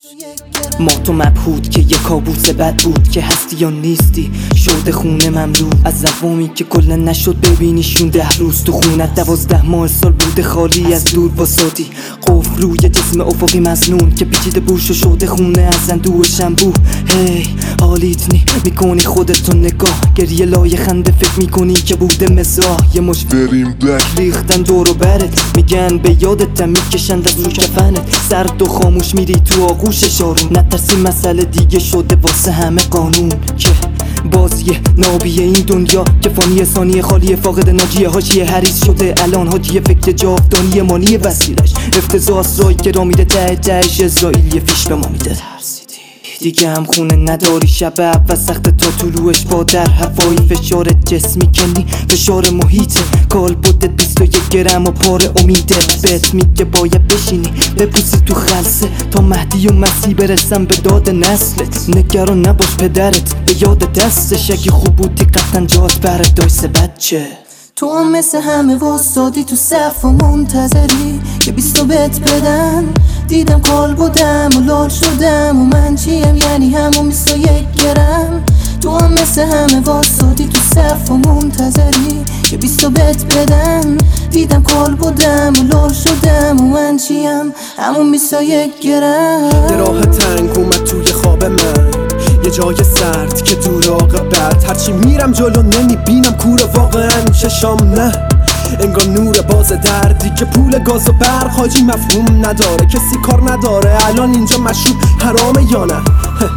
ما تو مبهود که یه کابوس بد بود که هستی یا نیستی شده خونه مملو از زوامی که کلا نشد ببینیشون 10 روز تو خونت 12 ماه سال بوده خالی از دور باساتی قفل روی جسم افقی مزنون که پیچیده بوش و شده خونه از اندوه شنبو هی حالیت نی میکنی خودتو نگاه گریه لای خنده فکر میکنی که بوده مزاح یه مش بریم بلک ریختن دورو برت میگن به یادت میکشن دست رو کفنت سرد و خاموش میری تو آغوش شارون نترسی مسئله دیگه شده واسه همه قانون که بازیه نابیه این دنیا که فانی ثانیه خالی فاقد ناجیه حاجیه حریص شده الان حاجیه فکر جاودانی مانی وسیلش افتضاح رای که را میده تهش اسرائیل فیش به ما میده ترسیدی دیگه هم خونه نداری شب اول سخت تا طلوعش با در هوایی فشار جسمی کنی فشار محیطه کال بودت 21 گرم و پار امیدت بهت میگه باید بشینی بپوسی تو خلصه تا مهدی و مسیح برسم به داد نسلت نگران نباش پدرت به یاد دستش اگه خوب بودی قطعا جات برد دایسه بچه تو هم مثل همه واسادی تو صف و منتظری که 20 بهت بدن دیدم کال بودم و لال شدم و من چیم یعنی همون 21 گرم تو هم مثل همه واسادی تو صف و منتظری که 20 بهت بدن دیدم کال بودم و لال شدم و من چیم همون 21 گرم یه راه تنگ اومد توی خواب من یه جای سرد که دور عاقبت هرچی میرم جلو نمیبینم کوره واقعا چشام نه انگار نور باز دردی که پول گاز و برق حاجی مفهوم نداره کسی کار نداره الان اینجا مشروب حرامه یا نه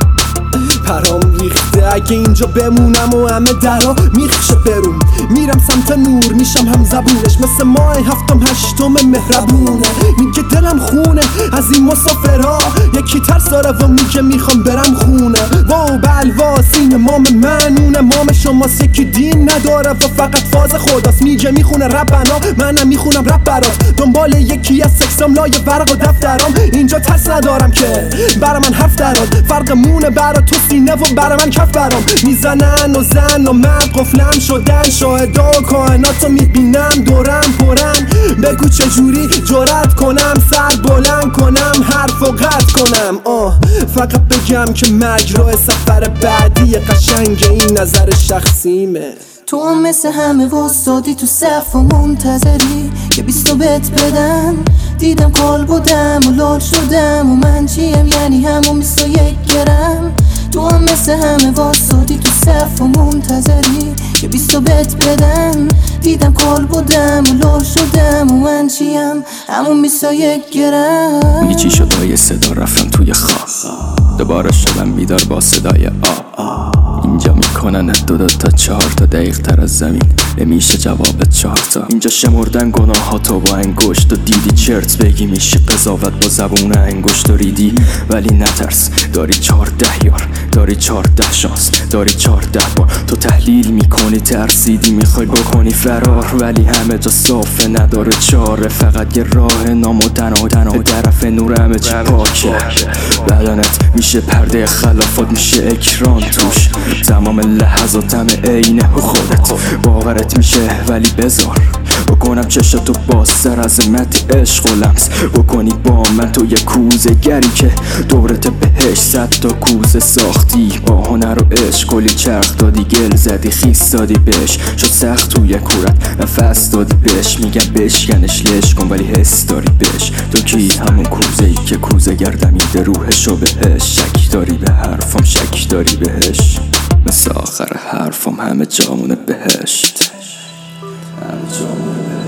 پرام ریخته اگه اینجا بمونم و همه درا میخشه بروم میرم سمت نور میشم هم زبونش مثل ماه هفتم هشتم مهربونه میگه دلم خونه از این مسافرها یکی ترس داره و میگه میخوام برم خونه واو بلوا سین مام منونه مام شماست یکی دین نداره و فقط فاز خداست میگه میخونه ربنا منم میخونم رب برات دنبال یکی از سکسام لای ورق و دفترام اینجا ترس ندارم که برا من حرف دراد فرق مونه برا تو سینه و برا من کف برام میزنن و زن و مرد قفلم شدن شاهدا و کائناتو میبینم دورم پرن بگو چجوری جرأت کنم سر بلند کنم حرف و قطع کنم فقط بگم که مرگ راه سفر بعدی قشنگ این نظر شخصیمه تو هم مثل همه واسادی تو صف و منتظری که 20 بهت بدن دیدم کال بودم و لال شدم و من چیم یعنی همون 21 گرم تو هم مثل همه واسادی تو صف و منتظری که 20 بهت بدن دیدم کال بودم و لال شدم و من چیم همون 21 گرم میگی چی شد یه صدا رفتم توی خواب دوباره شدم بیدار با صدای اینجا میکنن 2 تا 4 تا دقیق تر از زمین نمیشه جواب 4 تا اینجا شمردن گناهاتو با انگشت و دیدی چرت بگی میشه قضاوت با زبون انگشت و ریدی ولی نترس داری 14 یار داری 14 شانس داری 14 بار تو تحلیل میکنی ترسیدی میخوای بکنی فرار ولی همه جا صافه نداره چاره فقط یه راه نام و تنها به طرف نور همه چی پاکه بدنت میشه پرده خلافات میشه اکران توش تمام لحظاتم عینه خودت باورت میشه ولی بذار بکنم چشتو باز سر عظمت عشق و لمس بکنی با من تو یه کوزه گری که دورت بهش 100 تا کوزه ساختی با هنر و عشق کلی چرخ دادی گل زدی خیس دادی بهش شد سخت توی کورت نفس دادی بهش میگم بشکنش لش کن ولی حس داری بهش تو کی همون کوزه ای که کوزه گردمیده روحشو بهش شک داری به حرفم شک داری بهش مثل آخر حرفم همه جامونه بهشت همه جامونه بهشت